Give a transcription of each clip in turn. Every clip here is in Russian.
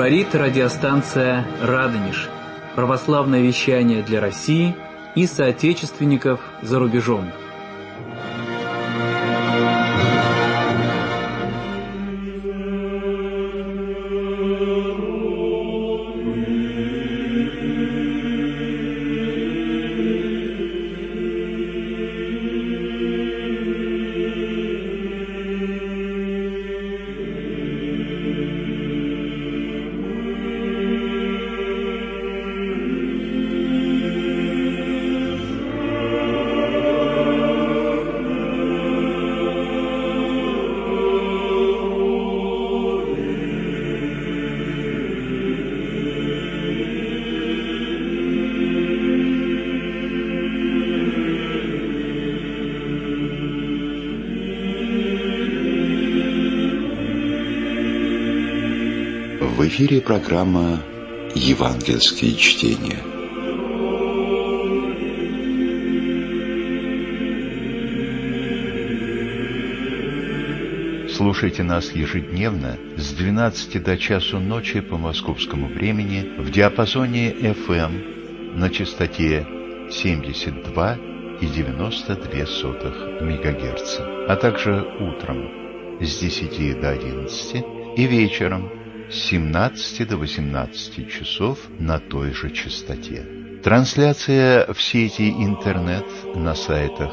Говорит радиостанция «Радонеж». Православное вещание для России и соотечественников за рубежом. В эфире программа «Евангельские чтения». Слушайте нас ежедневно с 12 до часу ночи по московскому времени в диапазоне FM на частоте 72,92 МГц, а также утром с 10 до 11 и вечером с 17 до 18 часов на той же частоте. Трансляция в сети интернет на сайтах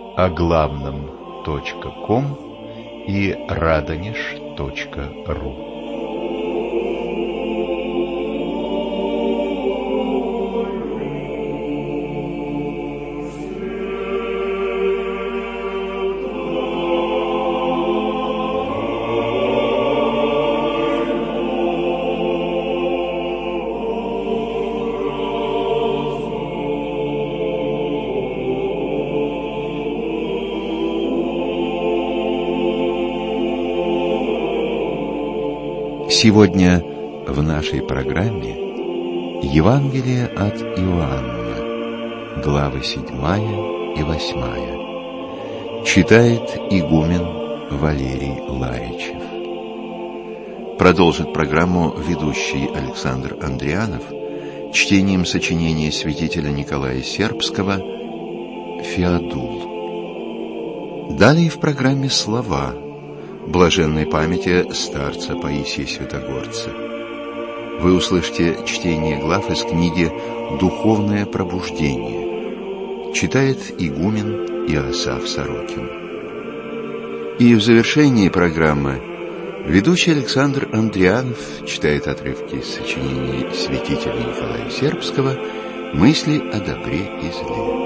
оглавном.ком и radonеж.ру. Сегодня в нашей программе Евангелие от Иоанна, главы 7 и 8. Читает игумен Валерий Ларичев. Продолжит программу ведущий Александр Андрианов чтением сочинения святителя Николая Сербского «Феодул». Далее в программе слова блаженной памяти старца Паисия Святогорца. Вы услышите чтение глав из книги «Духовное пробуждение». Читает игумен Иосаф Сорокин. И в завершении программы ведущий Александр Андрианов читает отрывки из сочинений святителя Николая Сербского «Мысли о добре и зле».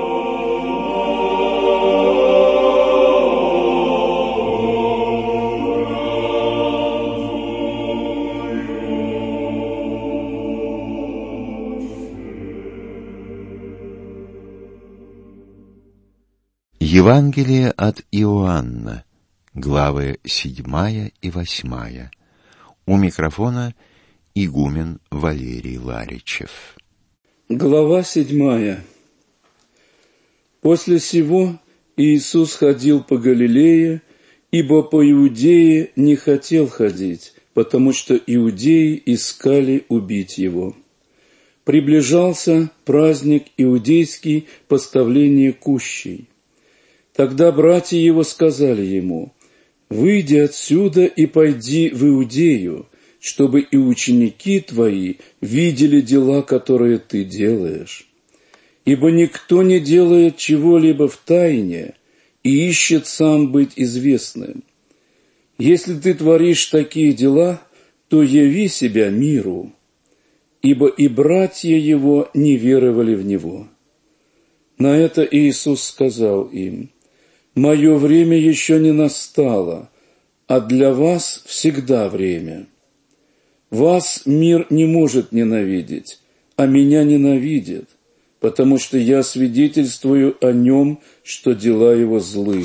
Евангелие от Иоанна, главы 7 и 8. У микрофона игумен Валерий Ларичев. Глава 7. После сего Иисус ходил по Галилее, ибо по Иудее не хотел ходить, потому что иудеи искали убить его. Приближался праздник иудейский поставления кущей. Тогда братья его сказали ему: «Выйди отсюда и пойди в Иудею, чтобы и ученики твои видели дела, которые ты делаешь. Ибо никто не делает чего-либо в тайне и ищет сам быть известным. Если ты творишь такие дела, то яви себя миру». Ибо и братья его не веровали в него. На это Иисус сказал им: «Мое время еще не настало, а для вас всегда время. Вас мир не может ненавидеть, а меня ненавидит, потому что я свидетельствую о нем, что дела его злы.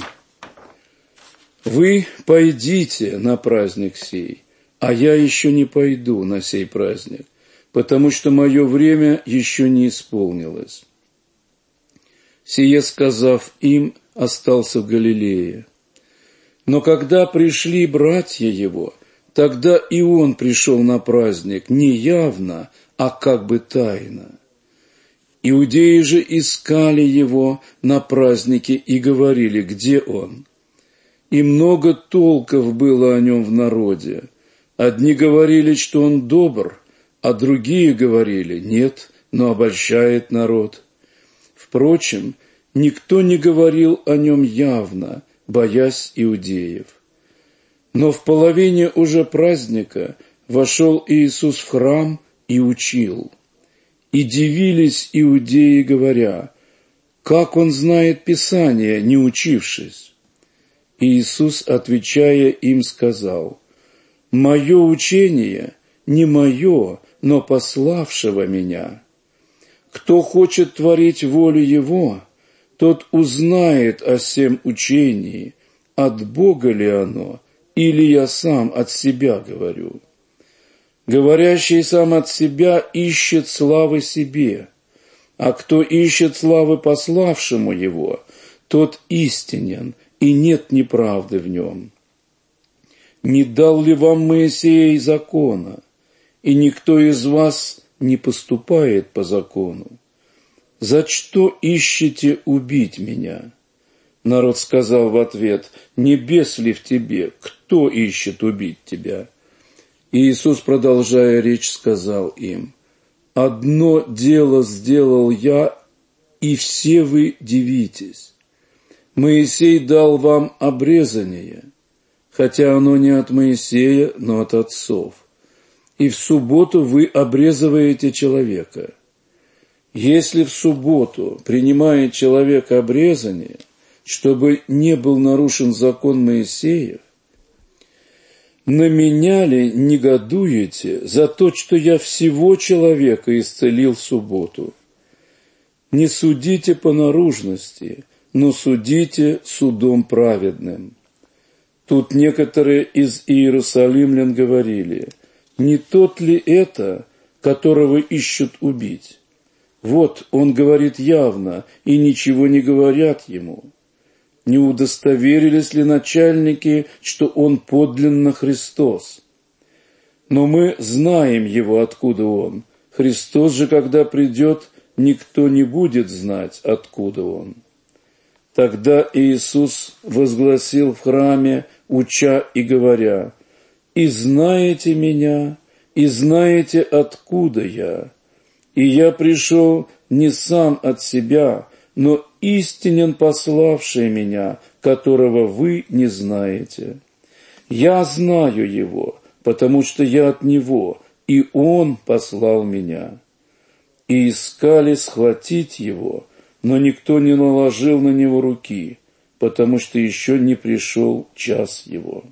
Вы пойдите на праздник сей, а я еще не пойду на сей праздник, потому что мое время еще не исполнилось». Сие сказав им, остался в Галилее. Но когда пришли братья его, Тогда и он пришел на праздник не явно, а как бы тайно. Иудеи же искали его на празднике и говорили, где он. И много толков было о нем в народе. Одни говорили, что он добр, а другие говорили, нет, но обольщает народ. Впрочем, никто не говорил о нем явно, боясь иудеев. Но в половине уже праздника вошел Иисус в храм и учил. И дивились иудеи, говоря, как он знает Писание, не учившись. Иисус, отвечая им, сказал, «Мое учение не мое, но пославшего меня. Кто хочет творить волю Его, тот узнает о сем учении, от Бога ли оно, или я сам от себя говорю. Говорящий сам от себя ищет славы себе, а кто ищет славы пославшему его, тот истинен, и нет неправды в нем. Не дал ли вам Моисей закона, и никто из вас не поступает по закону? За что ищете убить меня?» Народ сказал в ответ, «Не бес ли в тебе? Кто ищет убить тебя?» И Иисус, продолжая речь, сказал им, «Одно дело сделал я, и все вы дивитесь. Моисей дал вам обрезание, хотя оно не от Моисея, но от отцов. И в субботу вы обрезываете человека. Если в субботу принимает человек обрезание, чтобы не был нарушен закон Моисеев, на меня ли негодуете за то, что я всего человека исцелил в субботу? Не судите по наружности, но судите судом праведным». Тут некоторые из иерусалимлян говорили, «Не тот ли это, которого ищут убить? Вот он говорит явно, и ничего не говорят ему. Не удостоверились ли начальники, что он подлинно Христос? Но мы знаем его, откуда он. Христос же, когда придет, никто не будет знать, откуда он». Тогда Иисус возгласил в храме, уча и говоря, «И знаете меня, и знаете, откуда я. И я пришел не сам от себя, но истинен пославший меня, которого вы не знаете. Я знаю его, потому что я от него, и он послал меня». И искали схватить его, но никто не наложил на него руки, потому что еще не пришел час его.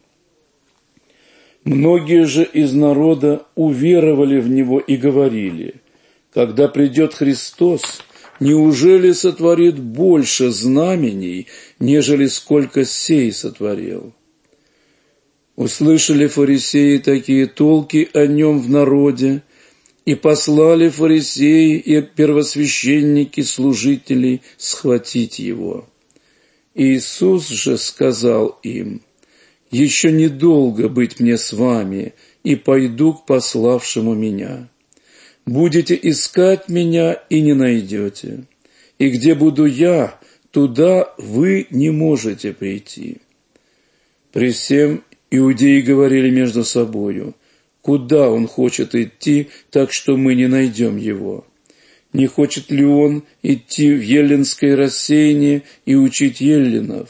Многие же из народа уверовали в него и говорили, когда придет Христос, неужели сотворит больше знамений, нежели сколько сей сотворил? Услышали фарисеи такие толки о нем в народе, и послали фарисеи и первосвященники служителей схватить его. Иисус же сказал им, «Еще недолго быть мне с вами, и пойду к пославшему меня. Будете искать меня и не найдете, и где буду я, туда вы не можете прийти». При всем иудеи говорили между собою, «Куда он хочет идти, так что мы не найдем его? Не хочет ли он идти в еллинское рассеяние и учить еллинов?»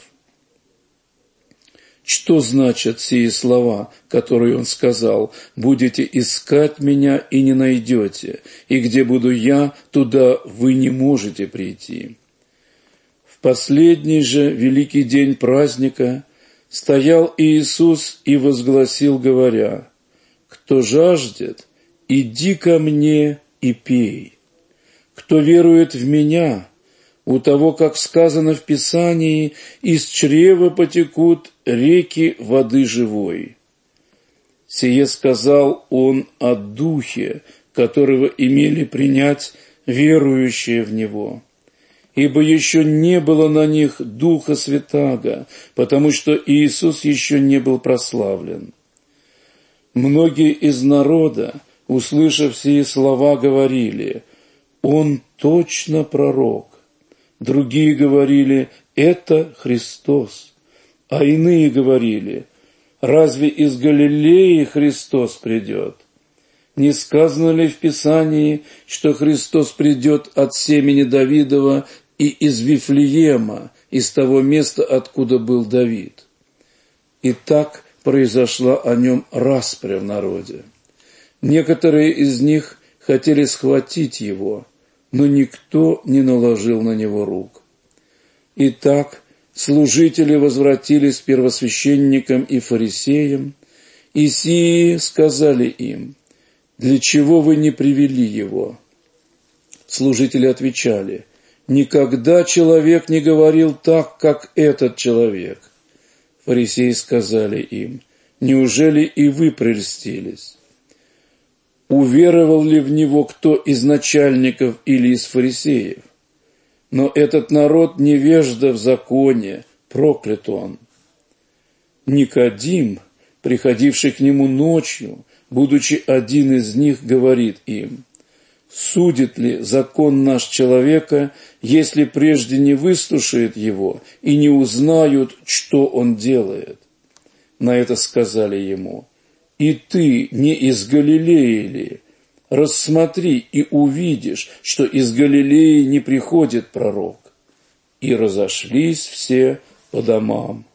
Что значат сии слова, которые он сказал, «Будете искать меня и не найдете, и где буду я, туда вы не можете прийти»? В последний же великий день праздника стоял Иисус и возгласил, говоря, «Кто жаждет, иди ко мне и пей. Кто верует в меня, у того, как сказано в Писании, из чрева потекут реки воды живой». Сие сказал он о Духе, которого имели принять верующие в Него. Ибо еще не было на них Духа Святаго, потому что Иисус еще не был прославлен. Многие из народа, услышав сии слова, говорили: «Он точно пророк». Другие говорили: «Это Христос». А иные говорили: «Разве из Галилеи Христос придет? Не сказано ли в Писании, что Христос придет от семени Давидова и из Вифлеема, из того места, откуда был Давид?» И так произошла о нем распря в народе. Некоторые из них хотели схватить его, но никто не наложил на него рук. Итак, служители возвратились к первосвященникам и фарисеям, и сии сказали им: «Для чего вы не привели его?» Служители отвечали: «Никогда человек не говорил так, как этот человек». Фарисеи сказали им: «Неужели и вы прельстились? Уверовал ли в него кто из начальников или из фарисеев? Но этот народ невежда в законе, проклят он». Никодим, приходивший к нему ночью, будучи один из них, говорит им: «Судит ли закон наш человека, если прежде не выслушает его и не узнают, что он делает?» На это сказали ему: «И ты не из Галилеи ли? Рассмотри и увидишь, что из Галилеи не приходит пророк». И разошлись все по домам.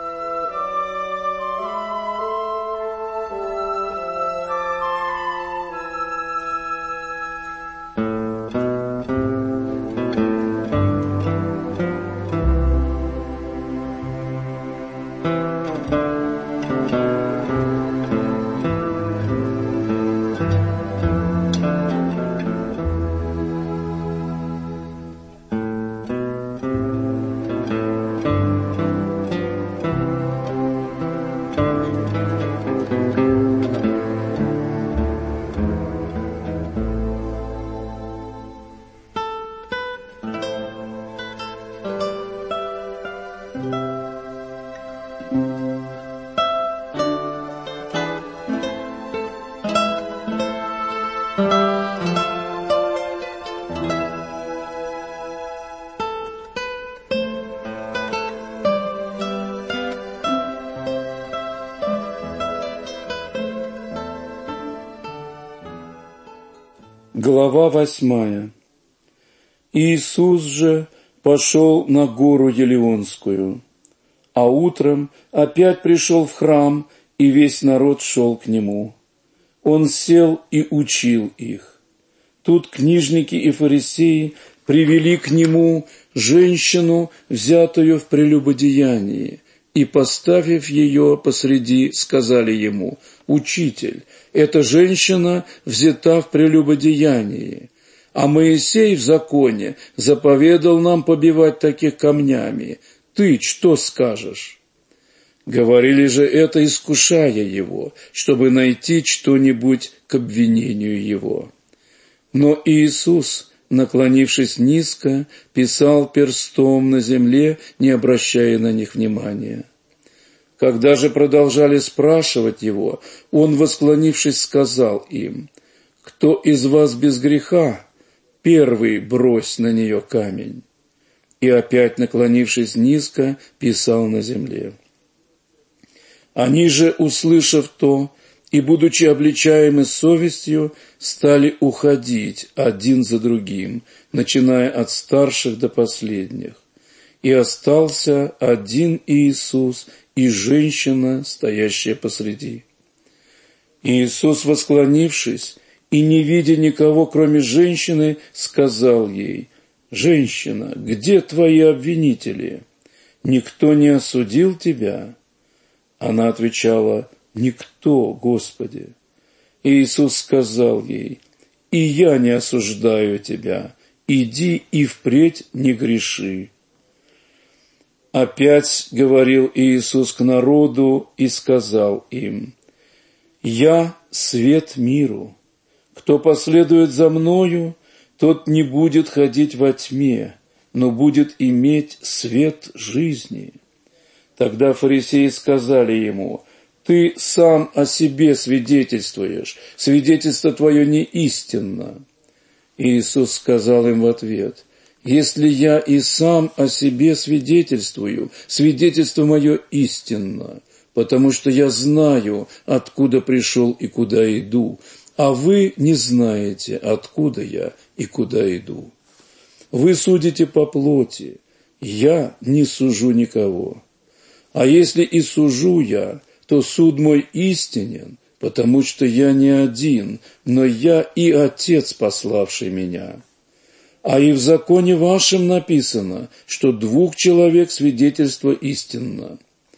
Глава 8. Иисус же пошел на гору Елеонскую, а утром опять пришел в храм, и весь народ шел к нему. Он сел и учил их. Тут книжники и фарисеи привели к нему женщину, взятую в прелюбодеянии, и, поставив ее посреди, сказали ему: «Учитель, эта женщина взята в прелюбодеянии, а Моисей в законе заповедал нам побивать таких камнями. Ты что скажешь?» Говорили же это, искушая его, чтобы найти что-нибудь к обвинению его. Но Иисус, наклонившись низко, писал перстом на земле, не обращая на них внимания. Когда же продолжали спрашивать его, он, восклонившись, сказал им: «Кто из вас без греха, первый брось на нее камень». И опять, наклонившись низко, писал на земле. Они же, услышав то, и, будучи обличаемы совестью, стали уходить один за другим, начиная от старших до последних. И остался один Иисус и женщина, стоящая посреди. Иисус, восклонившись и не видя никого, кроме женщины, сказал ей: «Женщина, где твои обвинители? Никто не осудил тебя?» Она отвечала: «Никто, Господи». Иисус сказал ей: «И я не осуждаю тебя, иди и впредь не греши». Опять говорил Иисус к народу и сказал им: «Я свет миру. Кто последует за Мною, тот не будет ходить во тьме, но будет иметь свет жизни». Тогда фарисеи сказали ему: Ты сам о себе свидетельствуешь, свидетельство твое не истинно. Иисус сказал им в ответ: если я и сам о себе свидетельствую, свидетельство мое истинно, потому что я знаю, откуда пришел и куда иду, а вы не знаете, откуда я и куда иду. Вы судите по плоти, я не сужу никого. А если и сужу я, то суд мой истинен, потому что я не один, но я и Отец, пославший меня. А и в законе вашем написано, что 2 человек свидетельство истинно.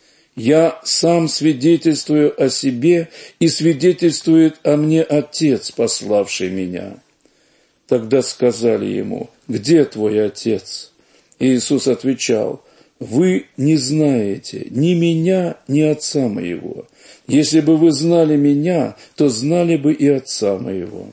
Я сам свидетельствую о себе, и свидетельствует о мне Отец, пославший меня. Тогда сказали ему: где твой Отец? Иисус отвечал: вы не знаете ни меня, ни Отца моего. Если бы вы знали меня, то знали бы и Отца моего.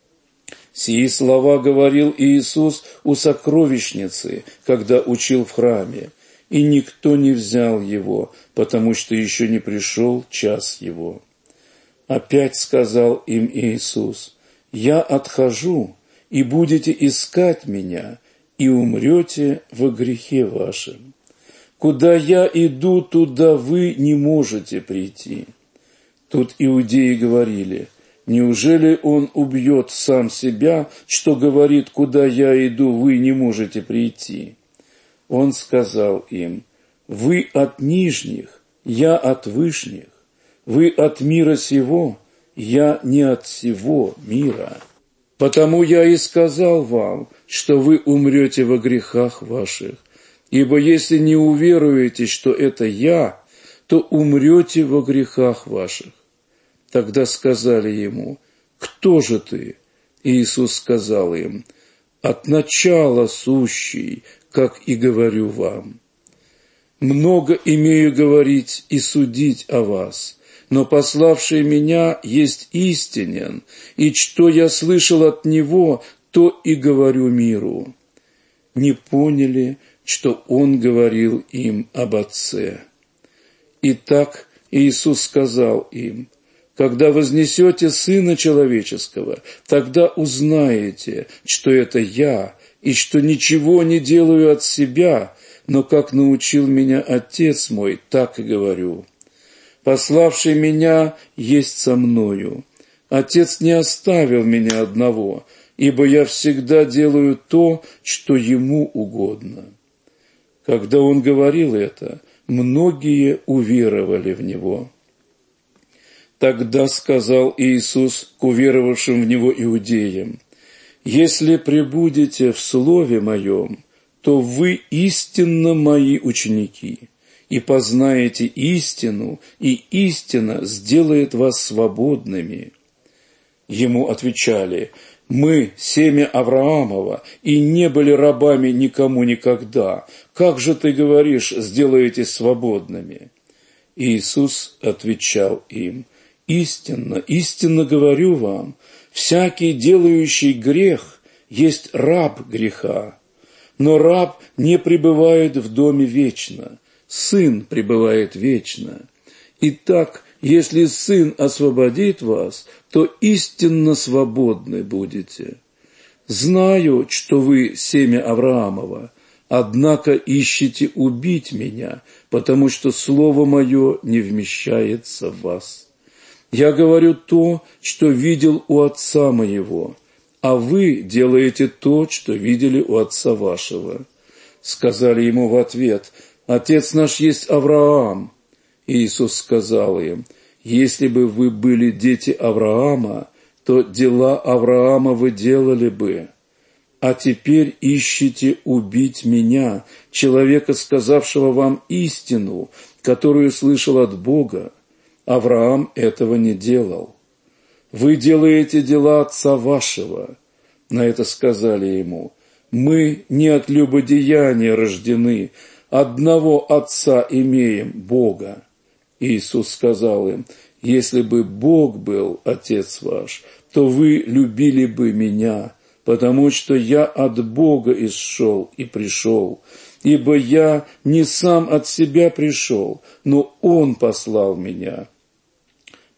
Сии слова говорил Иисус у сокровищницы, когда учил в храме, и никто не взял его, потому что еще не пришел час его. Опять сказал им Иисус: я отхожу, и будете искать меня, и умрете во грехе вашем. Куда я иду, туда вы не можете прийти. Тут иудеи говорили: неужели он убьет сам себя, что говорит: куда я иду, вы не можете прийти? Он сказал им: вы от нижних, я от вышних, вы от мира сего, я не от сего мира. Потому я и сказал вам, что вы умрете во грехах ваших. Ибо если не уверуете, что это я, то умрете во грехах ваших. Тогда сказали ему: кто же ты? Иисус сказал им: от начала сущий, как и говорю вам. Много имею говорить и судить о вас, но пославший меня есть истинен, и что я слышал от него, то и говорю миру. Не поняли, что он говорил им об Отце. Итак, Иисус сказал им: когда вознесете Сына Человеческого, тогда узнаете, что это я, и что ничего не делаю от себя, но как научил меня Отец мой, так и говорю. Пославший меня есть со мною. Отец не оставил меня одного, ибо я всегда делаю то, что ему угодно. Когда он говорил это, многие уверовали в него. Тогда сказал Иисус к уверовавшим в него иудеям: если пребудете в слове моем, то вы истинно мои ученики, и познаете истину, и истина сделает вас свободными. Ему отвечали: мы семя Авраамова, и не были рабами никому никогда. Как же ты говоришь: сделаетесь свободными? Иисус отвечал им: истинно, истинно говорю вам, всякий, делающий грех, есть раб греха. Но раб не пребывает в доме вечно, Сын пребывает вечно. Итак, если Сын освободит вас, то истинно свободны будете. Знаю, что вы семя Авраамова, однако ищете убить меня, потому что слово мое не вмещается в вас. Я говорю то, что видел у отца моего, а вы делаете то, что видели у отца вашего. Сказали ему в ответ: Отец наш есть Авраам. Иисус сказал им: если бы вы были дети Авраама, то дела Авраама вы делали бы. А теперь ищете убить меня, человека, сказавшего вам истину, которую слышал от Бога. Авраам этого не делал. Вы делаете дела отца вашего. На это сказали ему: мы не от любодеяния рождены, одного отца имеем, Бога. Иисус сказал им: если бы Бог был отец ваш, то вы любили бы меня, потому что я от Бога исшел и пришел, ибо я не сам от себя пришел, но Он послал меня.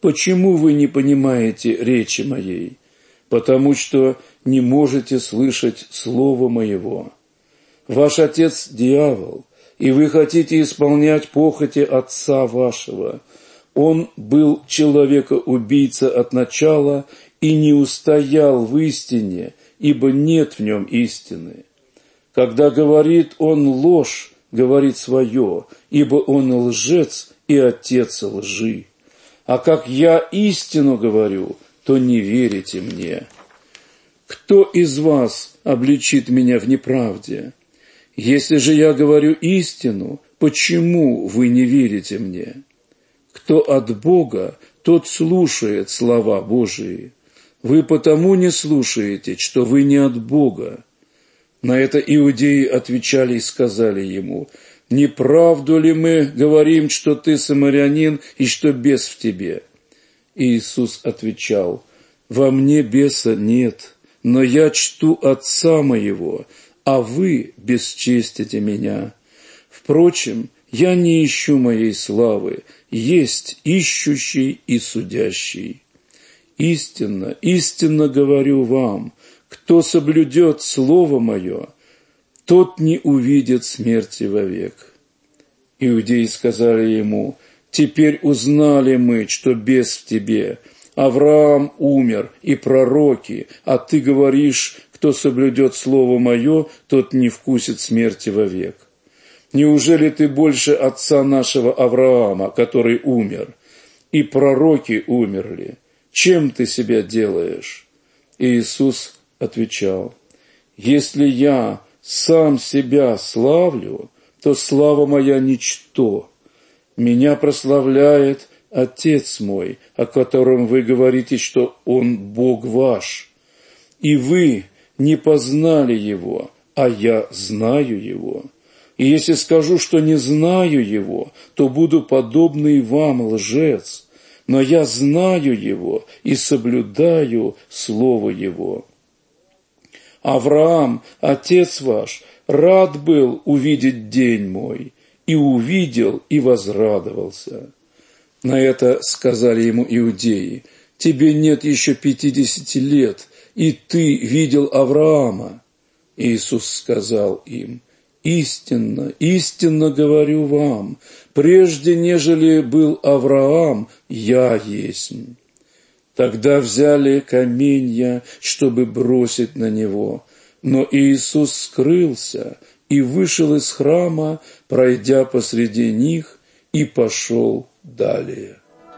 почему вы не понимаете речи моей? Потому что не можете слышать слова моего. Ваш отец – дьявол, и вы хотите исполнять похоти отца вашего. Он был человека-убийца от начала и не устоял в истине, ибо нет в нем истины. Когда говорит он ложь, говорит свое, ибо он лжец и отец лжи. А как я истину говорю, то не верите мне. Кто из вас обличит меня в неправде? Если же я говорю истину, почему вы не верите мне? Кто от Бога, тот слушает слова Божии. Вы потому не слушаете, что вы не от Бога. На это иудеи отвечали и сказали ему: «Не правду ли мы говорим, что ты самарянин и что бес в тебе?» И Иисус отвечал: «Во мне беса нет, но я чту Отца моего, а вы бесчестите меня. Впрочем, я не ищу моей славы, есть ищущий и судящий. Истинно, истинно говорю вам, кто соблюдет слово мое, тот не увидит смерти вовек». Иудеи сказали ему: «Теперь узнали мы, что бес в тебе. Авраам умер, и пророки, а ты говоришь: кто соблюдет слово мое, тот не вкусит смерти вовек. Неужели ты больше отца нашего Авраама, который умер? И пророки умерли. Чем ты себя делаешь?» И Иисус отвечал: «Если я сам себя славлю, то слава моя ничто. Меня прославляет Отец мой, о котором вы говорите, что Он Бог ваш. И вы не познали Его, а я знаю Его. И если скажу, что не знаю Его, то буду подобный вам, лжец. Но я знаю Его и соблюдаю Слово Его. Авраам, отец ваш, рад был увидеть день мой, и увидел, и возрадовался». На это сказали ему иудеи: «Тебе нет еще 50 лет, и ты видел Авраама». Иисус сказал им: «Истинно, истинно говорю вам, прежде нежели был Авраам, я есть». Тогда взяли каменья, чтобы бросить на него, но Иисус скрылся и вышел из храма, пройдя посреди них, и пошел далее.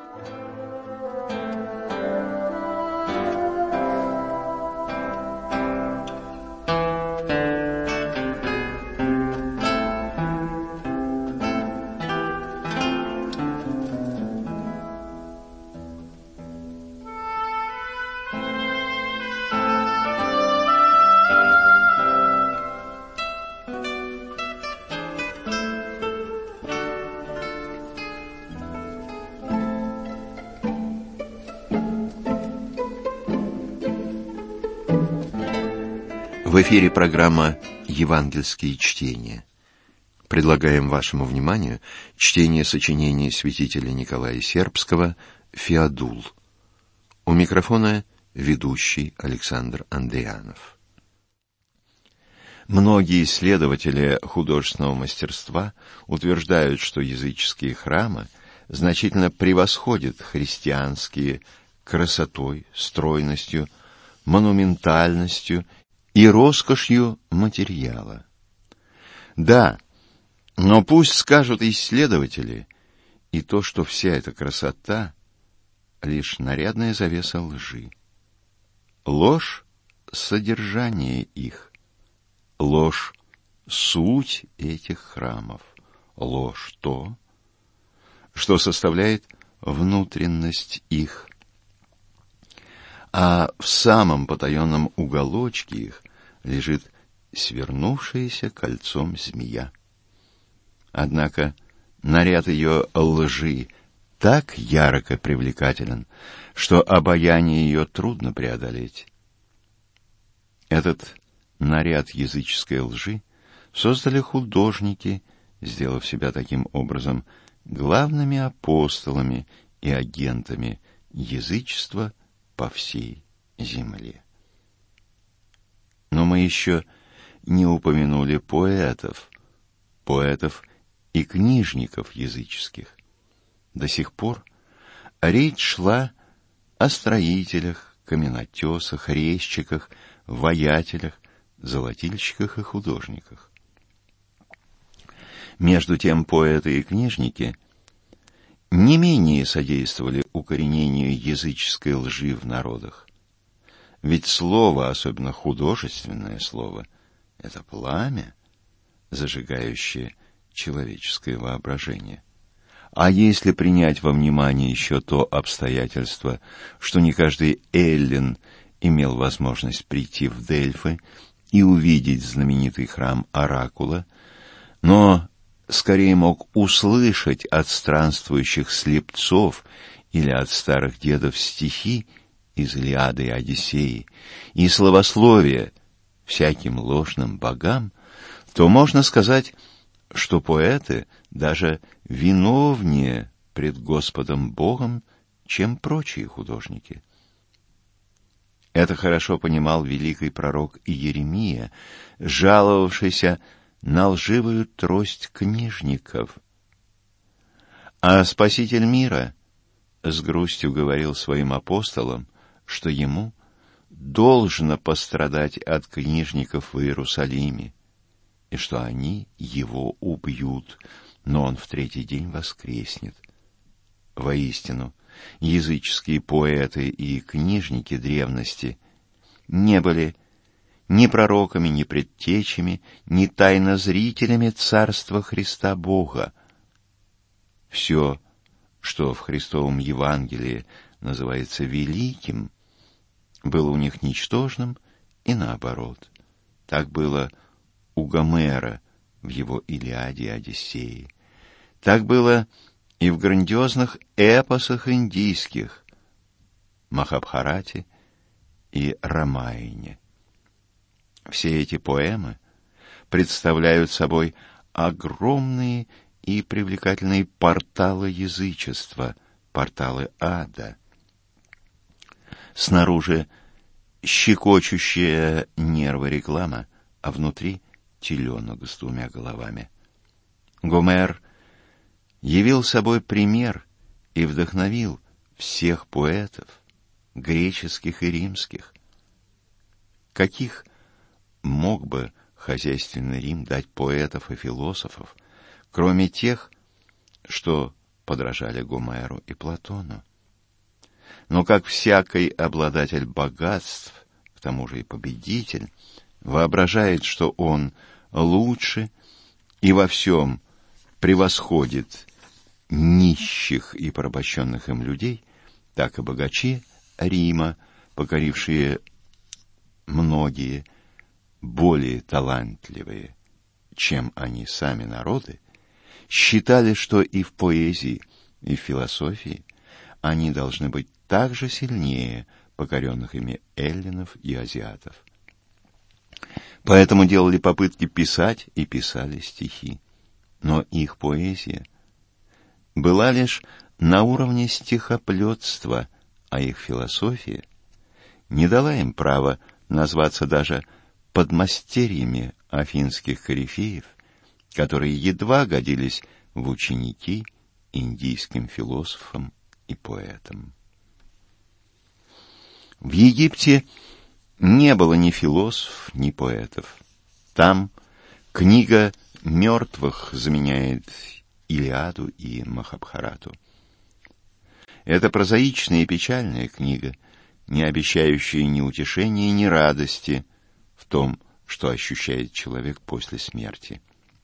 В эфире программа «Евангельские чтения». Предлагаем вашему вниманию чтение сочинения святителя Николая Сербского «Феодул». У микрофона ведущий Александр Андрианов. Многие исследователи художественного мастерства утверждают, что языческие храмы значительно превосходят христианские красотой, стройностью, монументальностью и роскошью материала. Да, но пусть скажут исследователи и то, что вся эта красота — лишь нарядная завеса лжи. Ложь — содержание их, ложь — суть этих храмов, ложь — то, что составляет внутренность их. А в самом потаенном уголочке их лежит свернувшаяся кольцом змея. Однако наряд ее лжи так ярко привлекателен, что обаяние ее трудно преодолеть. Этот наряд языческой лжи создали художники, сделав себя таким образом главными апостолами и агентами язычество по всей земле. Но мы еще не упомянули поэтов и книжников языческих. До сих пор речь шла о строителях, каменотесах, резчиках, ваятелях, золотильщиках и художниках. Между тем поэты и книжники не менее содействовали укоренению языческой лжи в народах. Ведь слово, особенно художественное слово, это пламя, зажигающее человеческое воображение. А если принять во внимание еще то обстоятельство, что не каждый эллин имел возможность прийти в Дельфы и увидеть знаменитый храм Оракула, но скорее мог услышать от странствующих слепцов или от старых дедов стихи из Илиады и Одиссеи и словословия всяким ложным богам, то можно сказать, что поэты даже виновнее пред Господом Богом, чем прочие художники. Это хорошо понимал великий пророк Иеремия, жаловавшийся на лживую трость книжников. А Спаситель мира с грустью говорил своим апостолам, что ему должно пострадать от книжников в Иерусалиме, и что они его убьют, но он в третий день воскреснет. Воистину, языческие поэты и книжники древности не были ни пророками, ни предтечами, ни тайнозрителями Царства Христа Бога. Все, что в Христовом Евангелии называется великим, было у них ничтожным, и наоборот. Так было у Гомера в его Илиаде и Одиссее. Так было и в грандиозных эпосах индийских Махабхарате и Рамаяне. Все эти поэмы представляют собой огромные и привлекательные порталы язычества, порталы ада. Снаружи щекочущая нервы реклама, а внутри теленок с двумя головами. Гомер явил собой пример и вдохновил всех поэтов, греческих и римских. Каких мог бы хозяйственный Рим дать поэтов и философов, кроме тех, что подражали Гомеру и Платону? Но как всякий обладатель богатств, к тому же и победитель, воображает, что он лучше и во всем превосходит нищих и порабощенных им людей, так и богачи Рима, покорившие многие более талантливые, чем они сами народы, считали, что и в поэзии, и в философии они должны быть так же сильнее покоренных ими эллинов и азиатов. Поэтому делали попытки писать и писали стихи. Но их поэзия была лишь на уровне стихоплетства, а их философия не дала им права назваться даже подмастерьями афинских корифеев, которые едва годились в ученики индийским философам и поэтам. В Египте не было ни философов, ни поэтов. Там книга мертвых заменяет Илиаду и Махабхарату. Это прозаичная и печальная книга, не обещающая ни утешения, ни радости в том, что ощущает человек после смерти.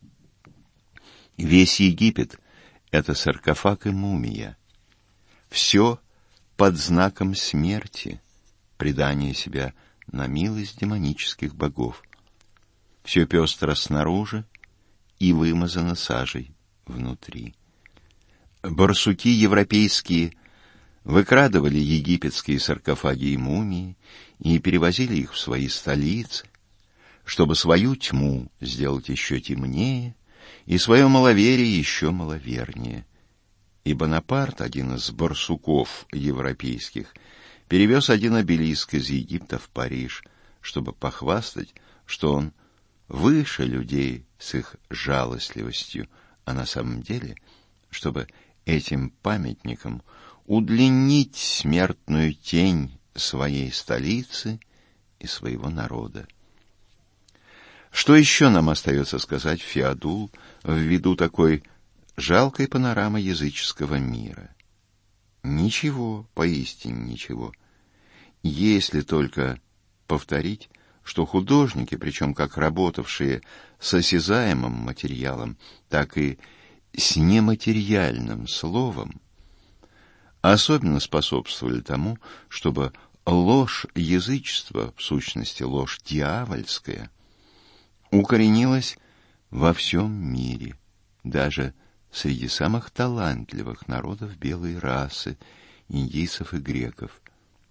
Весь Египет — это саркофаг и мумия. Все под знаком смерти, предание себя на милость демонических богов. Все пестро снаружи и вымазано сажей внутри. Барсуки европейские выкрадывали египетские саркофаги и мумии и перевозили их в свои столицы, чтобы свою тьму сделать еще темнее и свое маловерие еще маловернее. И Бонапарт, один из барсуков европейских, перевез один обелиск из Египта в Париж, чтобы похвастать, что он выше людей с их жалостливостью, а на самом деле, чтобы этим памятником удлинить смертную тень своей столицы и своего народа. Что еще нам остается сказать, Феодул, ввиду такой жалкой панорамы языческого мира? Ничего, поистине ничего. Если только повторить, что художники, причем как работавшие с осязаемым материалом, так и с нематериальным словом, особенно способствовали тому, чтобы ложь язычества, в сущности ложь дьявольская, укоренилась во всем мире, даже среди самых талантливых народов белой расы, индийцев и греков.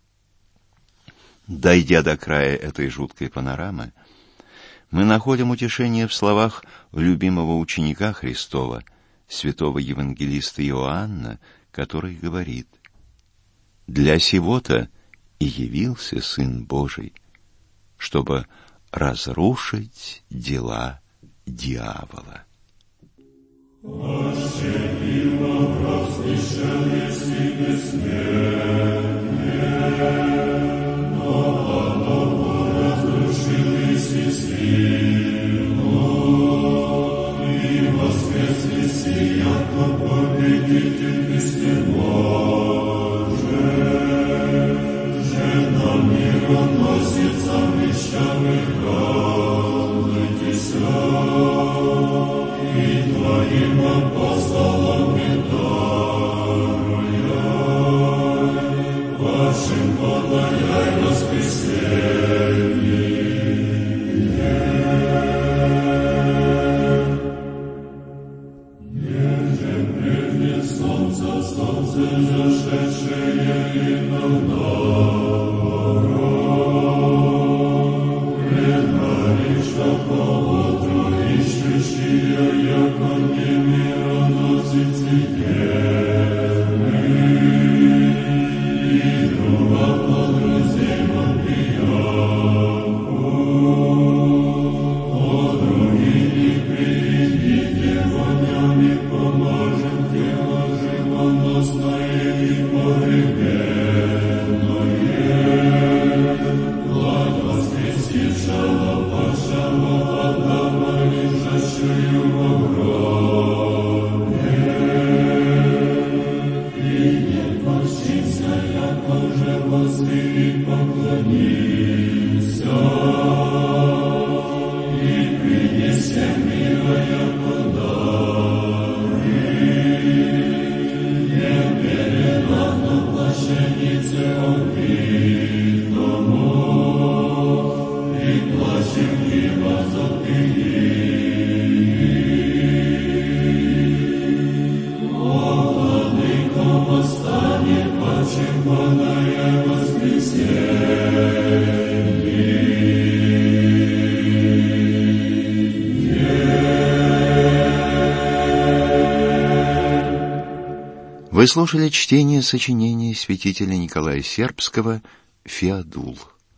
Дойдя до края этой жуткой панорамы, мы находим утешение в словах любимого ученика Христова, святого евангелиста Иоанна, который говорит: «Для сего-то и явился Сын Божий, чтобы разрушить дела дьявола». Вы слушали чтение сочинения святителя Николая Сербского «Феодул».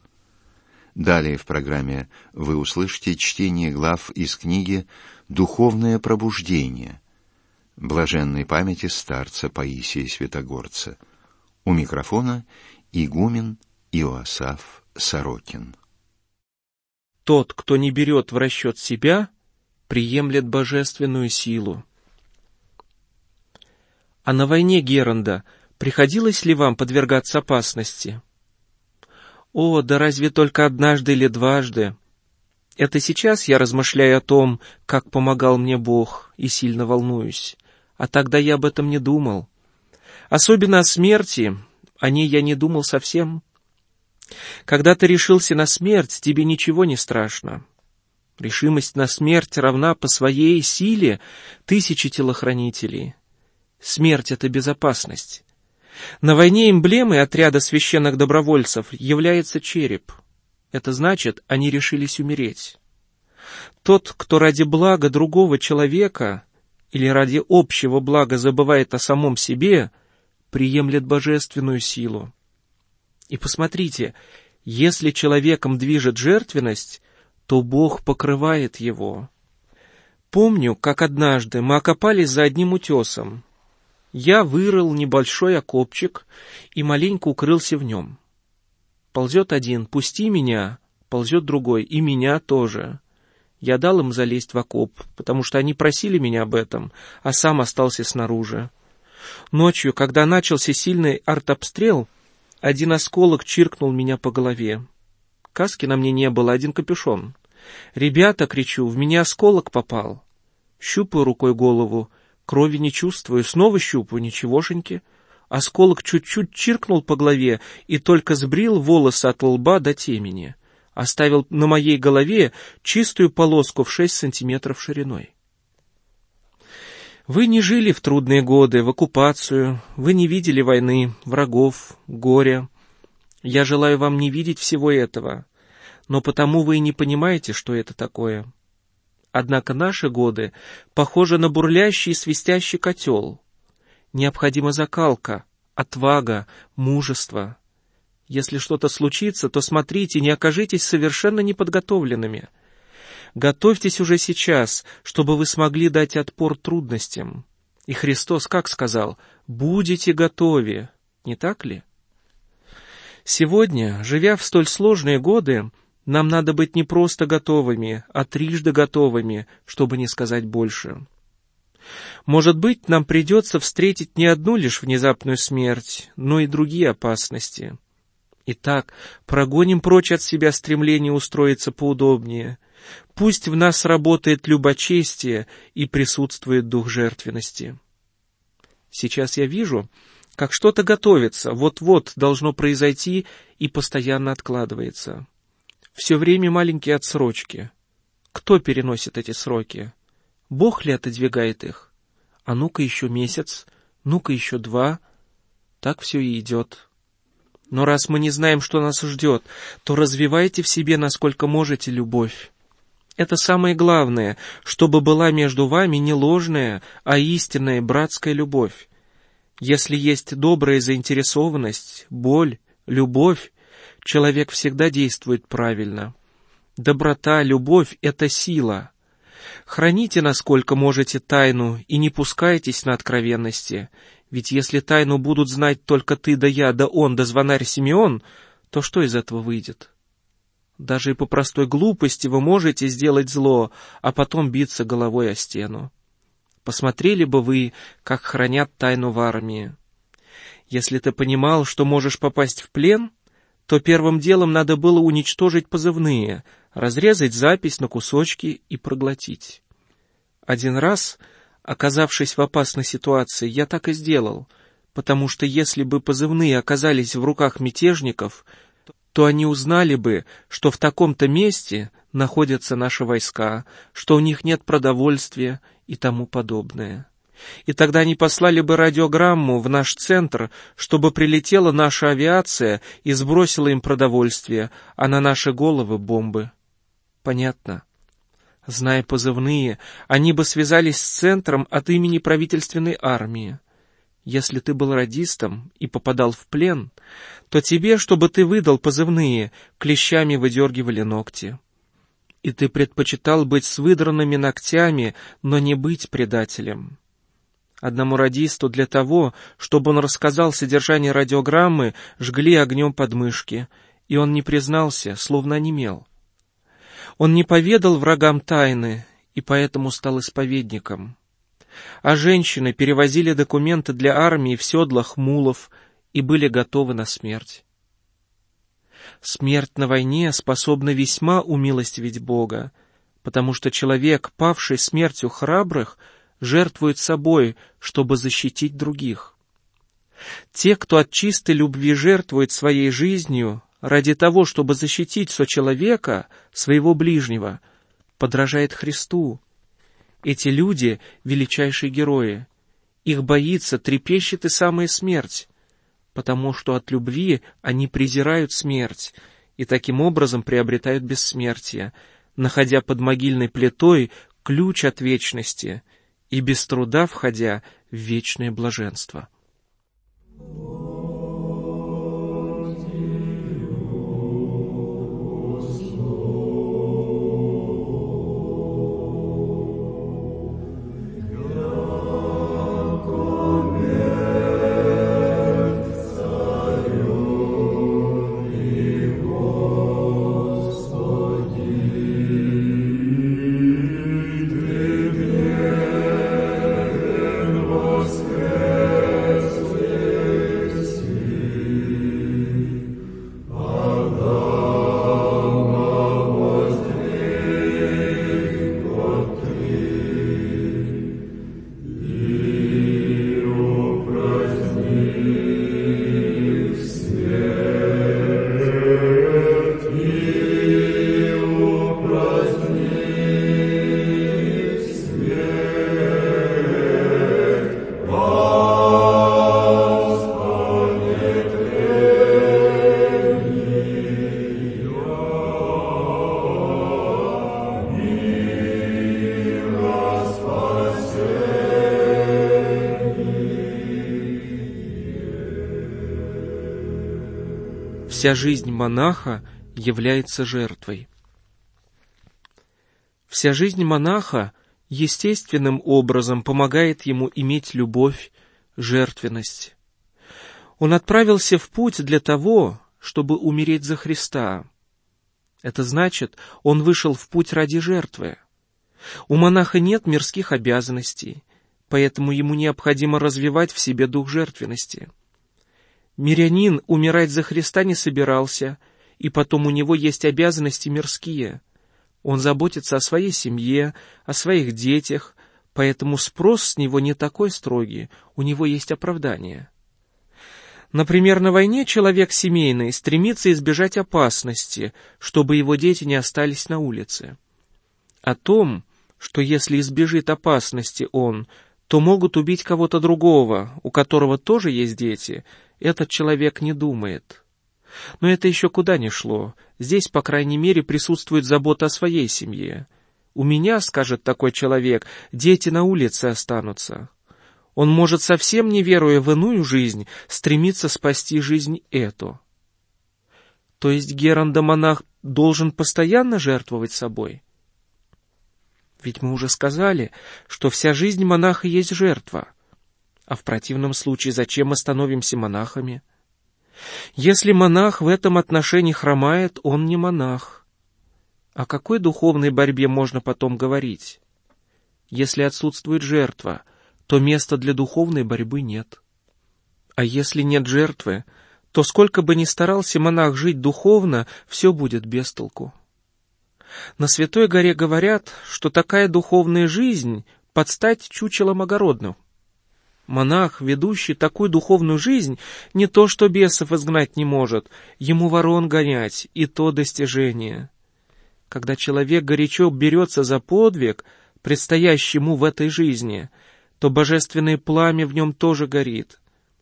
Далее в программе вы услышите чтение глав из книги «Духовное пробуждение» блаженной памяти старца Паисия Святогорца. У микрофона игумен Иоасаф Сорокин. Тот, кто не берет в расчет себя, приемлет божественную силу. А на войне Геронда приходилось ли вам подвергаться опасности? О, да разве только однажды или дважды. Это сейчас я размышляю о том, как помогал мне Бог, и сильно волнуюсь. А тогда я об этом не думал. Особенно о смерти, о ней я не думал совсем. Когда ты решился на смерть, тебе ничего не страшно. Решимость на смерть равна по своей силе 1000 телохранителей. Смерть — это безопасность. На войне эмблемой отряда священных добровольцев является череп. Это значит, они решились умереть. Тот, кто ради блага другого человека или ради общего блага забывает о самом себе, приемлет божественную силу. И посмотрите, если человеком движет жертвенность, то Бог покрывает его. Помню, как однажды мы окопались за одним утесом. Я вырыл небольшой окопчик и маленько укрылся в нем. Ползет один: «Пусти меня», ползет другой: «И меня тоже». Я дал им залезть в окоп, потому что они просили меня об этом, а сам остался снаружи. Ночью, когда начался сильный артобстрел, один осколок чиркнул меня по голове. Каски на мне не было, один капюшон. «Ребята», — кричу, — «в меня осколок попал». Щупаю рукой голову, крови не чувствую, снова щупаю, ничегошеньки. Осколок чуть-чуть чиркнул по голове и только сбрил волосы от лба до темени. Оставил на моей голове чистую полоску в 6 сантиметров шириной. Вы не жили в трудные годы, в оккупацию, вы не видели войны, врагов, горя. Я желаю вам не видеть всего этого, но потому вы и не понимаете, что это такое. Однако наши годы похожи на бурлящий и свистящий котел. Необходима закалка, отвага, мужество. Если что-то случится, то смотрите, не окажитесь совершенно неподготовленными. Готовьтесь уже сейчас, чтобы вы смогли дать отпор трудностям. И Христос как сказал: «Будете готовы», не так ли? Сегодня, живя в столь сложные годы, нам надо быть не просто готовыми, а трижды готовыми, чтобы не сказать больше. Может быть, нам придется встретить не одну лишь внезапную смерть, но и другие опасности. Итак, прогоним прочь от себя стремление устроиться поудобнее. Пусть в нас работает любочестие и присутствует дух жертвенности. Сейчас я вижу, как что-то готовится, вот-вот должно произойти и постоянно откладывается. Все время маленькие отсрочки. Кто переносит эти сроки? Бог ли отодвигает их? А ну-ка еще месяц, ну-ка еще 2. Так все и идет. Но раз мы не знаем, что нас ждет, то развивайте в себе, насколько можете, любовь. Это самое главное, чтобы была между вами не ложная, а истинная братская любовь. Если есть добрая заинтересованность, боль, любовь, человек всегда действует правильно. Доброта, любовь — это сила. Храните, насколько можете, тайну и не пускайтесь на откровенности, ведь если тайну будут знать только ты да я, да он, да звонарь Симеон, то что из этого выйдет? Даже и по простой глупости вы можете сделать зло, а потом биться головой о стену. Посмотрели бы вы, как хранят тайну в армии. Если ты понимал, что можешь попасть в плен, то первым делом надо было уничтожить позывные, разрезать запись на кусочки и проглотить. Один раз, оказавшись в опасной ситуации, я так и сделал, потому что если бы позывные оказались в руках мятежников, то они узнали бы, что в таком-то месте находятся наши войска, что у них нет продовольствия и тому подобное. И тогда они послали бы радиограмму в наш центр, чтобы прилетела наша авиация и сбросила им продовольствие, а на наши головы бомбы. Понятно? Зная позывные, они бы связались с центром от имени правительственной армии. Если ты был радистом и попадал в плен, то тебе, чтобы ты выдал позывные, клещами выдергивали ногти. И ты предпочитал быть с выдранными ногтями, но не быть предателем. Одному радисту для того, чтобы он рассказал содержание радиограммы, жгли огнем подмышки, и он не признался, словно онемел. Он не поведал врагам тайны, и поэтому стал исповедником. А женщины перевозили документы для армии в седлах мулов и были готовы на смерть. Смерть на войне способна весьма умилостивить Бога, потому что человек, павший смертью храбрых, жертвует собой, чтобы защитить других. Те, кто от чистой любви жертвует своей жизнью ради того, чтобы защитить сочеловека, своего ближнего, подражает Христу. Эти люди — величайшие герои. Их боится, трепещет и самая смерть, потому что от любви они презирают смерть и таким образом приобретают бессмертие, находя под могильной плитой ключ от вечности и без труда входя в вечное блаженство. Вся жизнь монаха является жертвой. Вся жизнь монаха естественным образом помогает ему иметь любовь, жертвенность. Он отправился в путь для того, чтобы умереть за Христа. Это значит, он вышел в путь ради жертвы. У монаха нет мирских обязанностей, поэтому ему необходимо развивать в себе дух жертвенности. Мирянин умирать за Христа не собирался, и потом у него есть обязанности мирские. Он заботится о своей семье, о своих детях, поэтому спрос с него не такой строгий, у него есть оправдание. Например, на войне человек семейный стремится избежать опасности, чтобы его дети не остались на улице. О том, что если избежит опасности он, то могут убить кого-то другого, у которого тоже есть дети, этот человек не думает. Но это еще куда ни шло. Здесь, по крайней мере, присутствует забота о своей семье. У меня, скажет такой человек, дети на улице останутся. Он может, совсем не веруя в иную жизнь, стремиться спасти жизнь эту. То есть герондомонах должен постоянно жертвовать собой? Ведь мы уже сказали, что вся жизнь монаха есть жертва. А в противном случае зачем мы становимся монахами? Если монах в этом отношении хромает, он не монах. О какой духовной борьбе можно потом говорить? Если отсутствует жертва, то места для духовной борьбы нет. А если нет жертвы, то сколько бы ни старался монах жить духовно, все будет без толку. На Святой горе говорят, что такая духовная жизнь под стать чучелом огородным. Монах, ведущий такую духовную жизнь, не то что бесов изгнать не может, ему ворон гонять, и то достижение. Когда человек горячо берется за подвиг, предстоящий ему в этой жизни, то божественное пламя в нем тоже горит.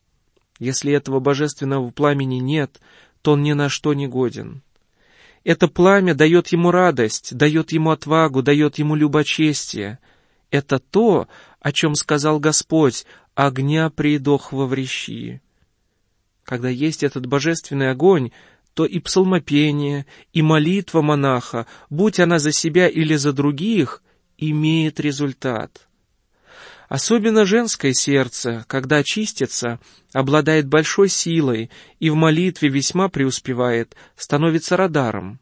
Если этого божественного пламени нет, то он ни на что не годен. Это пламя дает ему радость, дает ему отвагу, дает ему любочестие. Это то, о чем сказал Господь: «Огня придох во врещи». Когда есть этот божественный огонь, то и псалмопение, и молитва монаха, будь она за себя или за других, имеет результат. Особенно женское сердце, когда очистится, обладает большой силой и в молитве весьма преуспевает, становится радаром.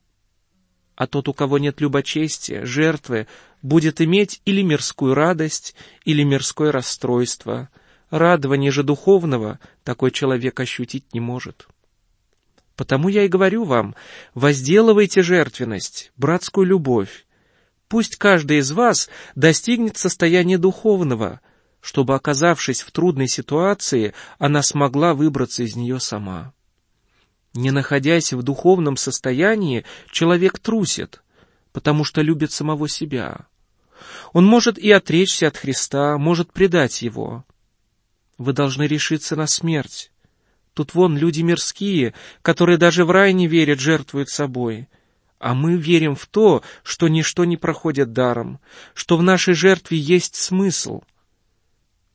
А тот, у кого нет любочестия, жертвы, будет иметь или мирскую радость, или мирское расстройство. Радование же духовного такой человек ощутить не может. Потому я и говорю вам, возделывайте жертвенность, братскую любовь. Пусть каждый из вас достигнет состояния духовного, чтобы, оказавшись в трудной ситуации, она смогла выбраться из нее сама. Не находясь в духовном состоянии, человек трусит, потому что любит самого себя. Он может и отречься от Христа, может предать Его. Вы должны решиться на смерть. Тут вон люди мирские, которые даже в рай не верят, жертвуют собой. А мы верим в то, что ничто не проходит даром, что в нашей жертве есть смысл.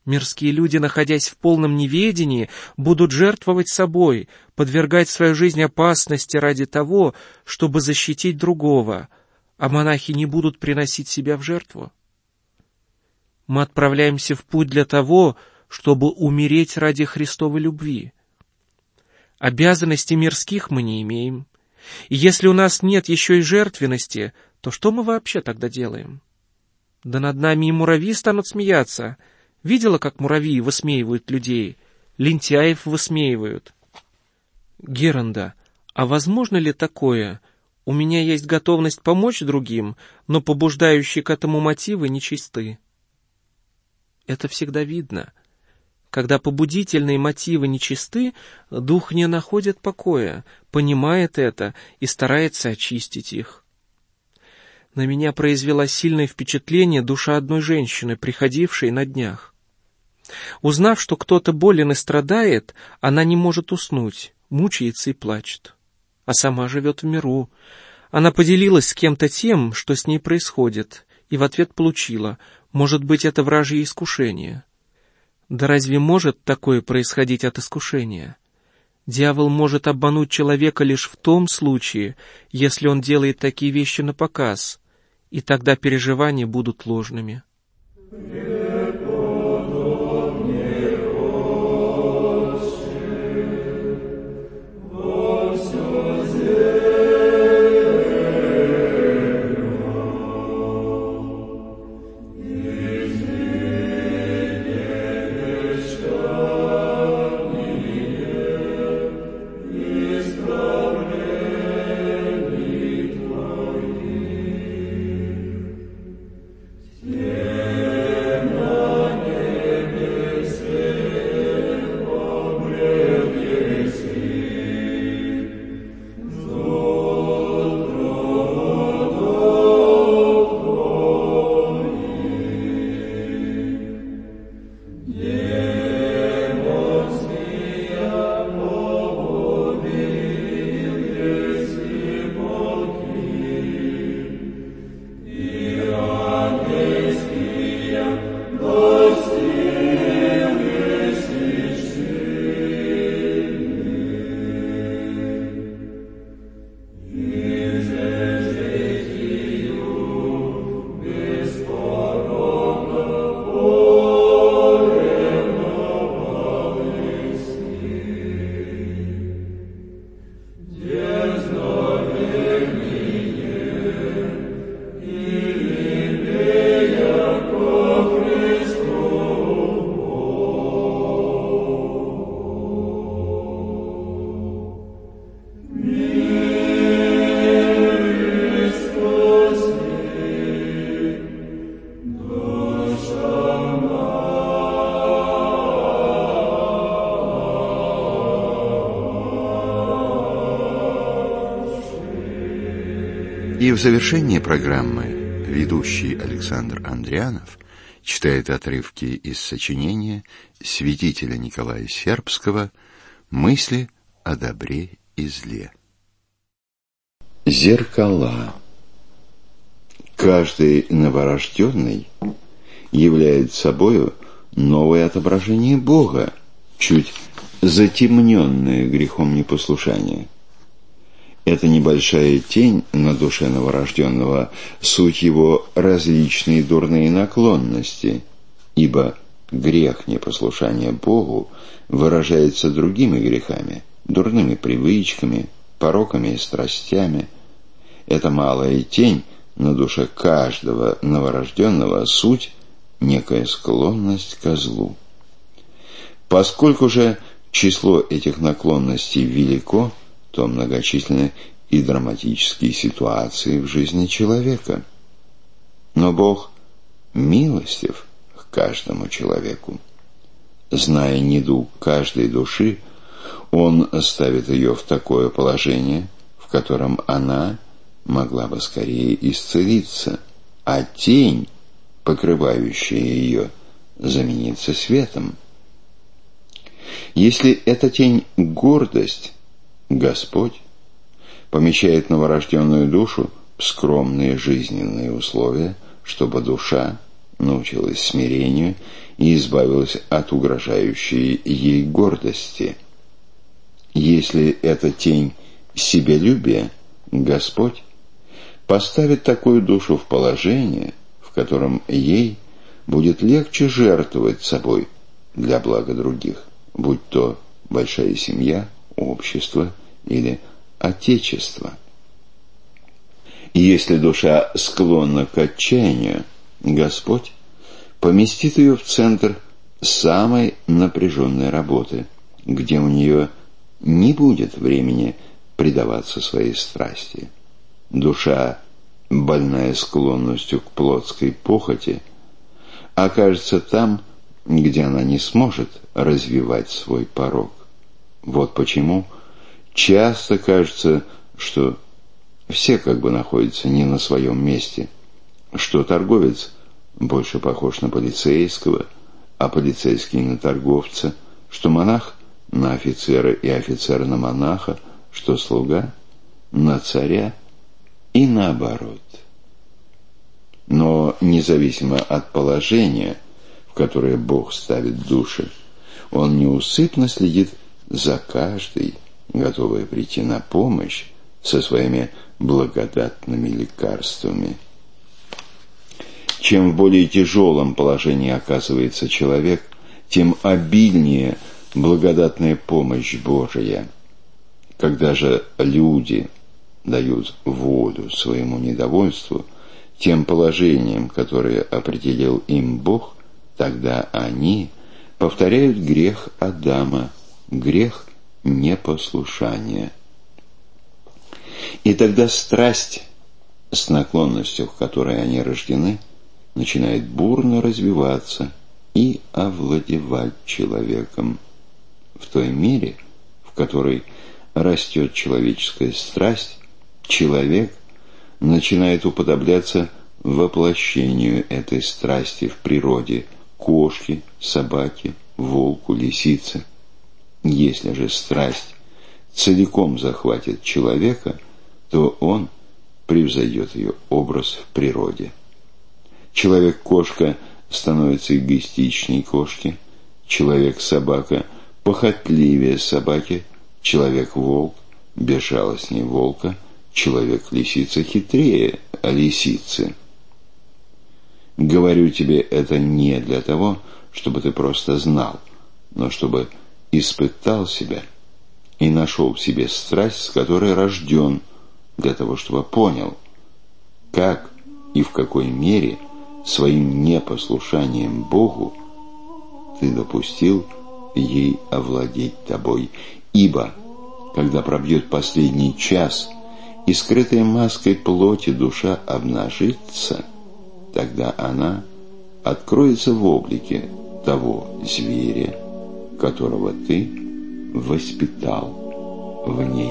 Мирские люди, находясь в полном неведении, будут жертвовать собой, подвергать свою жизнь опасности ради того, чтобы защитить другого, а монахи не будут приносить себя в жертву. Мы отправляемся в путь для того, чтобы умереть ради Христовой любви. Обязанностей мирских мы не имеем. И если у нас нет еще и жертвенности, то что мы вообще тогда делаем? Да над нами и муравьи станут смеяться. Видела, как муравьи высмеивают людей? Лентяев высмеивают. Геренда, а возможно ли такое? У меня есть готовность помочь другим, но побуждающие к этому мотивы нечисты. Это всегда видно. Когда побудительные мотивы нечисты, дух не находит покоя, понимает это и старается очистить их. На меня произвела сильное впечатление душа одной женщины, приходившей на днях. Узнав, что кто-то болен и страдает, она не может уснуть, мучается и плачет. А сама живет в миру. Она поделилась с кем-то тем, что с ней происходит, и в ответ получила: может быть, это вражье искушение. Да разве может такое происходить от искушения? Дьявол может обмануть человека лишь в том случае, если он делает такие вещи напоказ, и тогда переживания будут ложными. И в завершении программы ведущий Александр Андрианов читает отрывки из сочинения святителя Николая Сербского «Мысли о добре и зле». Зеркала. Каждый новорожденный является собою новое отображение Бога, чуть затемненное грехом непослушания. Эта небольшая тень на душе новорожденного – суть его различные дурные наклонности, ибо грех непослушания Богу выражается другими грехами, дурными привычками, пороками и страстями. Эта малая тень на душе каждого новорожденного – суть некая склонность ко злу. Поскольку же число этих наклонностей велико, то многочисленны и драматические ситуации в жизни человека. Но Бог милостив к каждому человеку. Зная недуг каждой души, Он ставит ее в такое положение, в котором она могла бы скорее исцелиться, а тень, покрывающая ее, заменится светом. Если эта тень – гордость, Господь помещает новорожденную душу в скромные жизненные условия, чтобы душа научилась смирению и избавилась от угрожающей ей гордости. Если это тень себялюбия, Господь поставит такую душу в положение, в котором ей будет легче жертвовать собой для блага других, будь то большая семья, общество или отечество. И если душа склонна к отчаянию, Господь поместит ее в центр самой напряженной работы, где у нее не будет времени предаваться своей страсти. Душа, больная склонностью к плотской похоти, окажется там, где она не сможет развивать свой порок. Вот почему часто кажется, что все как бы находятся не на своем месте, что торговец больше похож на полицейского, а полицейский на торговца, что монах на офицера и офицер на монаха, что слуга на царя и наоборот. Но независимо от положения, в которое Бог ставит души, Он неусыпно следит за каждой, готовой прийти на помощь со своими благодатными лекарствами. Чем в более тяжелом положении оказывается человек, тем обильнее благодатная помощь Божия. Когда же люди дают волю своему недовольству тем положением, которое определил им Бог, тогда они повторяют грех Адама, грех непослушания. И тогда страсть, с наклонностью, к которой они рождены, начинает бурно развиваться и овладевать человеком. В той мере, в которой растет человеческая страсть, человек начинает уподобляться воплощению этой страсти в природе кошки, собаки, волку, лисице. Если же страсть целиком захватит человека, то он превзойдет ее образ в природе. Человек-кошка становится эгоистичней кошки, человек-собака похотливее собаки, человек-волк безжалостнее волка, человек-лисица хитрее лисицы. Говорю тебе это не для того, чтобы ты просто знал, но чтобы испытал себя и нашел в себе страсть, с которой рожден, для того, чтобы понял, как и в какой мере своим непослушанием Богу ты допустил ей овладеть тобой. Ибо, когда пробьет последний час и скрытой маской плоти душа обнажится, тогда она откроется в облике того зверя, которого ты воспитал в ней.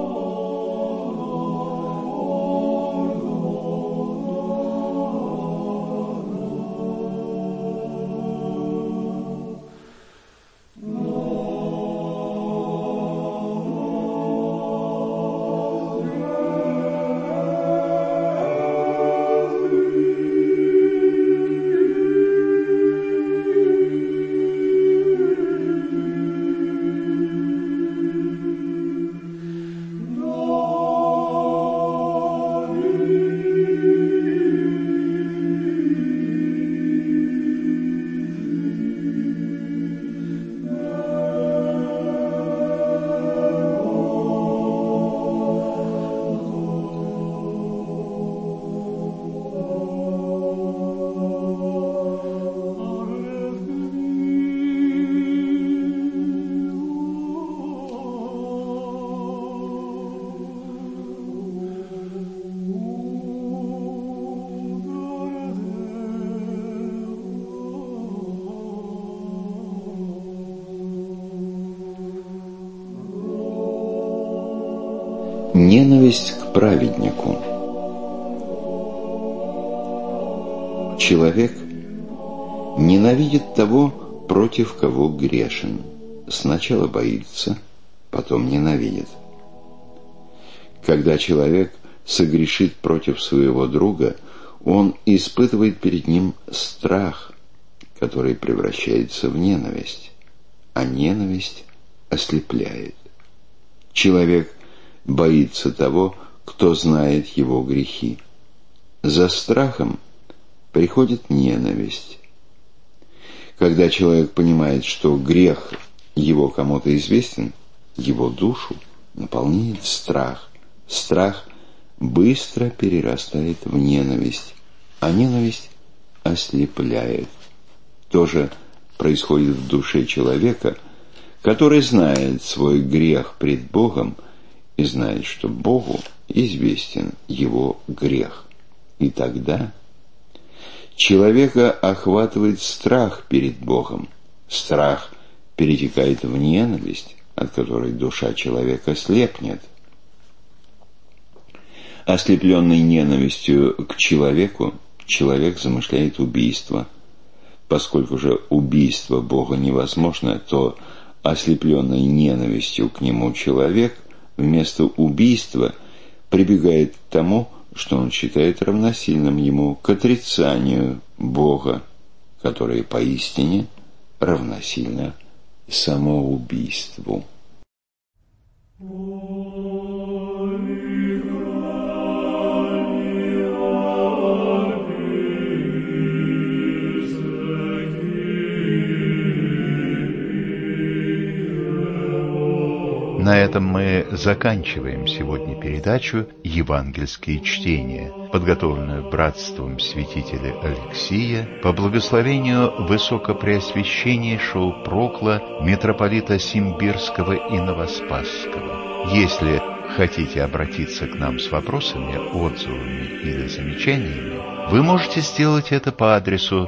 Ненависть к праведнику. Человек ненавидит того, против кого грешен. Сначала боится, потом ненавидит. Когда человек согрешит против своего друга, он испытывает перед ним страх, который превращается в ненависть, а ненависть ослепляет. Человек боится того, кто знает его грехи. За страхом приходит ненависть. Когда человек понимает, что грех его кому-то известен, его душу наполняет страх. Страх быстро перерастает в ненависть, а ненависть ослепляет. То же происходит в душе человека, который знает свой грех пред Богом и знает, что Богу известен его грех. И тогда человека охватывает страх перед Богом. Страх перетекает в ненависть, от которой душа человека слепнет. Ослепленный ненавистью к человеку, человек замышляет убийство. Поскольку же убийство Бога невозможно, то ослепленный ненавистью к нему человек вместо убийства прибегает к тому, что он считает равносильным ему, к отрицанию Бога, которое поистине равносильно самоубийству. На этом мы заканчиваем сегодня передачу «Евангельские чтения», подготовленную братством святителя Алексия по благословению высокопреосвященнейшего прокла митрополита Симбирского и Новоспасского. Если хотите обратиться к нам с вопросами, отзывами или замечаниями, вы можете сделать это по адресу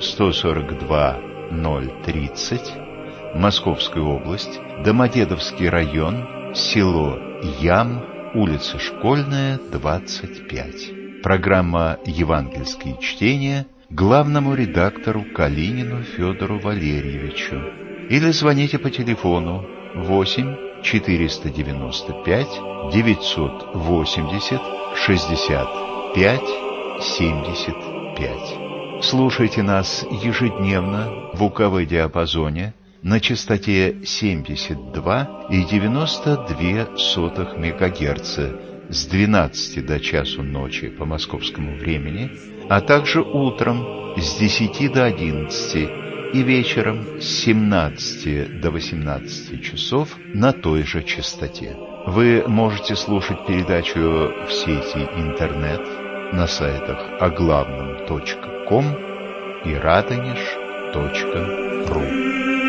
142-030, Московская область, Домодедовский район, село Ям, улица Школьная, 25. Программа «Евангельские чтения» главному редактору Калинину Федору Валерьевичу. Или звоните по телефону 8-490-5-980-65-75. Слушайте нас ежедневно в УКВ диапазоне на частоте 72,92 МГц с 12 до часу ночи по московскому времени, а также утром с 10 до 11 и вечером с 17 до 18 часов на той же частоте. Вы можете слушать передачу в сети интернет на сайтах оглавном.ком и радонеж.ру.